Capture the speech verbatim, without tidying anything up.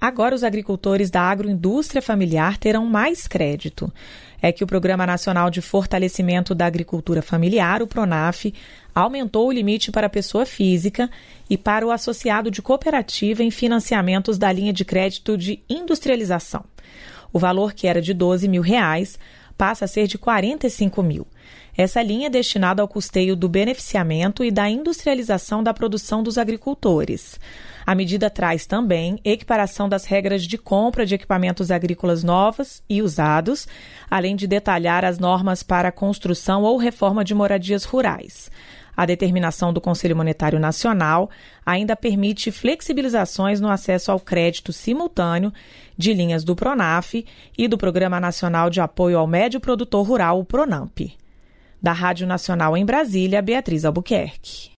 Agora os agricultores da agroindústria familiar terão mais crédito. É que o Programa Nacional de Fortalecimento da Agricultura Familiar, o PRONAF, aumentou o limite para a pessoa física e para o associado de cooperativa em financiamentos da linha de crédito de industrialização. O valor, que era de doze mil reais, passa a ser de quarenta e cinco mil. Essa linha é destinada ao custeio do beneficiamento e da industrialização da produção dos agricultores. A medida traz também equiparação das regras de compra de equipamentos agrícolas novos e usados, além de detalhar as normas para a construção ou reforma de moradias rurais. A determinação do Conselho Monetário Nacional ainda permite flexibilizações no acesso ao crédito simultâneo de linhas do PRONAF e do Programa Nacional de Apoio ao Médio Produtor Rural, o PRONAMP. Da Rádio Nacional em Brasília, Beatriz Albuquerque.